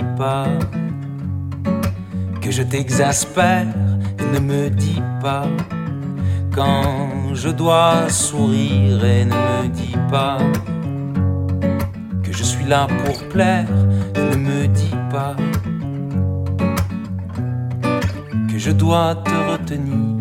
dis pas que je t'exaspère et ne me dis pas quand je dois sourire et ne me dis pas que je suis là pour plaire et ne me dis pas que je dois te retenir